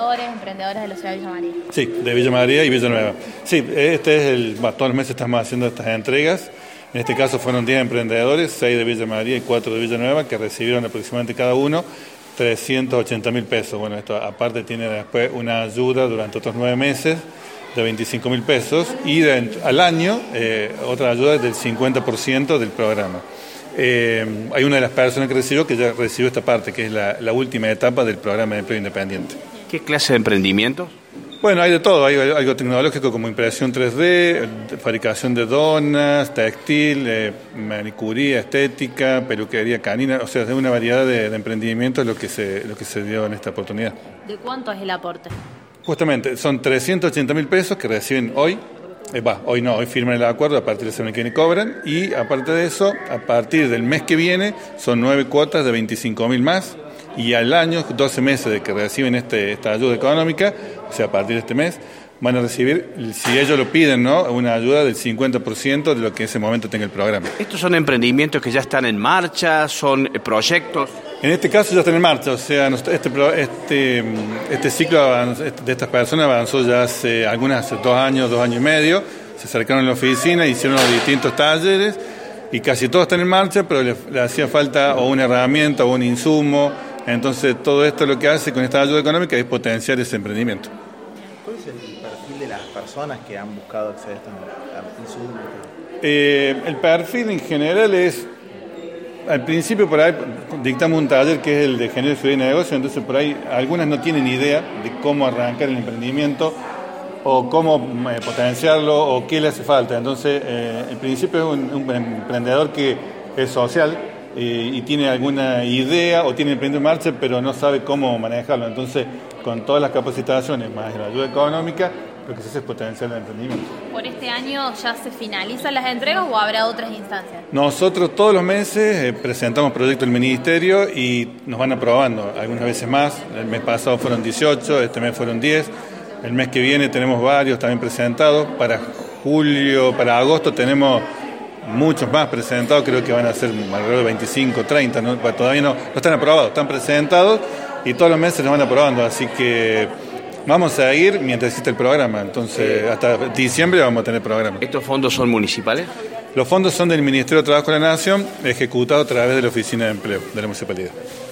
emprendedores de la ciudad de Villa María. Sí, de Villa María y Villanueva. Sí, todos los meses estamos haciendo estas entregas. En este caso fueron 10 emprendedores, 6 de Villa María y 4 de Villanueva, que recibieron aproximadamente cada uno 380.000 pesos. Bueno, esto aparte tiene después una ayuda durante otros 9 meses de 25.000 pesos y al año otra ayuda del 50% del programa. Hay una de las personas que recibió que ya recibió esta parte, que es la última etapa del programa de empleo independiente. ¿Qué clase de emprendimientos? Bueno, hay de todo, hay algo tecnológico como impresión 3D, fabricación de donas, textil, manicuría, estética, peluquería canina, o sea, es una variedad de emprendimientos lo que se dio en esta oportunidad. ¿De cuánto es el aporte? Justamente, son 380.000 pesos que reciben hoy. Hoy firman el acuerdo, a partir de la semana que viene cobran, y aparte de eso, a partir del mes que viene, son 9 cuotas de 25.000 más, y al año, 12 meses de que reciben esta ayuda económica, o sea, a partir de este mes, van a recibir, si ellos lo piden, ¿no?, una ayuda del 50% de lo que en ese momento tenga el programa. ¿Estos son emprendimientos que ya están en marcha, son proyectos? En este caso ya están en marcha, o sea, este ciclo de estas personas avanzó ya hace 2 años, 2 años y medio, se acercaron a la oficina, hicieron los distintos talleres y casi todos están en marcha, pero le hacía falta o una herramienta o un insumo, entonces todo esto lo que hace con esta ayuda económica es potenciar ese emprendimiento. ¿Cuál es el perfil de las personas que han buscado acceder a estos insumos? El perfil en general es... Al principio por ahí dictamos un taller que es el de Género, Ciudad y Negocio, entonces por ahí algunas no tienen idea de cómo arrancar el emprendimiento o cómo potenciarlo o qué le hace falta. Entonces, en principio es un emprendedor que es social y tiene alguna idea o tiene emprendimiento en marcha, pero no sabe cómo manejarlo. Entonces, con todas las capacitaciones más la ayuda económica, lo que se hace es potenciar el emprendimiento. ¿Por este año ya se finalizan las entregas o habrá otras instancias? Nosotros todos los meses presentamos proyectos del Ministerio y nos van aprobando, algunas veces más. El mes pasado fueron 18, este mes fueron 10. El mes que viene tenemos varios también presentados. Para agosto tenemos muchos más presentados, creo que van a ser alrededor de 25, 30, ¿no? Todavía no están aprobados, están presentados y todos los meses nos van aprobando, así que vamos a ir mientras existe el programa, entonces hasta diciembre vamos a tener programa. ¿Estos fondos son municipales? Los fondos son del Ministerio de Trabajo de la Nación, ejecutados a través de la Oficina de Empleo de la Municipalidad.